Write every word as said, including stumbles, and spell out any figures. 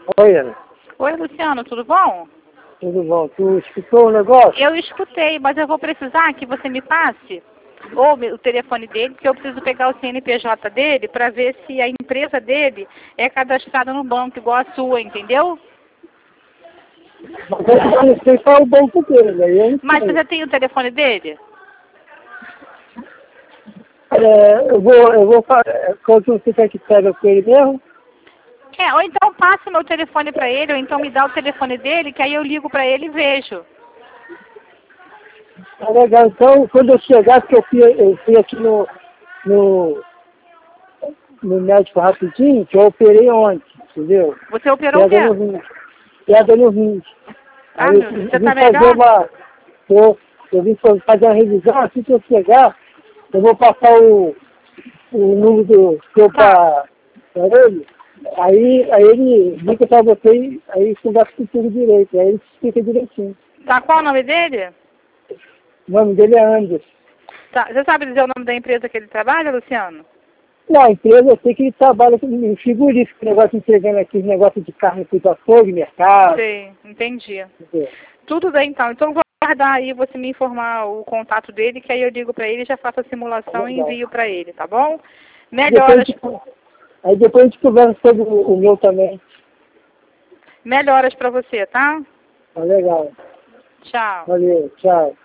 Oi, Ana. Oi, Luciano, tudo bom? Tudo bom? Tu escutou o negócio? Eu escutei, mas eu vou precisar que você me passe ou o telefone dele, porque eu preciso pegar o C N P J dele para ver se a empresa dele é cadastrada no banco, igual a sua, entendeu? Mas eu não sei qual é o banco dele, aí eu não Mas sei. você tem o telefone dele? É, eu vou, eu vou fazer, quando você quer que pega com ele mesmo? É, ou então passe meu telefone para ele, ou então me dá o telefone dele, que aí eu ligo para ele e vejo. Tá legal, então quando eu chegar, porque eu fui, eu fui aqui no, no, no médico rapidinho, que eu operei ontem, entendeu? Você operou o Pedra quê? no rim. Pedra no rim. Ah, Aí eu meu Deus, você vim tá fazer melhor? uma. Eu, eu vim fazer uma revisão, assim que eu chegar, eu vou passar o, o número do seu Tá. para ele. Aí, aí ele liga para você e aí conversa com tudo direito, aí ele explica direitinho. Tá, qual o nome dele? O nome dele é Anderson. Tá, você sabe dizer o nome da empresa que ele trabalha, Luciano? Não, a empresa eu sei que ele trabalha com frigorífico, negócio entregando aqui, negócio de carne feita a fogo, mercado. Sei, entendi. Entendeu? Tudo bem, então. Então eu vou aguardar aí você me informar o contato dele, que aí eu ligo para ele, já faço a simulação e Legal. envio para ele, tá bom? Depois a Melhoras, gente, aí depois a gente conversa sobre o, o meu também. melhoras para você, tá? Tá legal. Tchau. Valeu, tchau.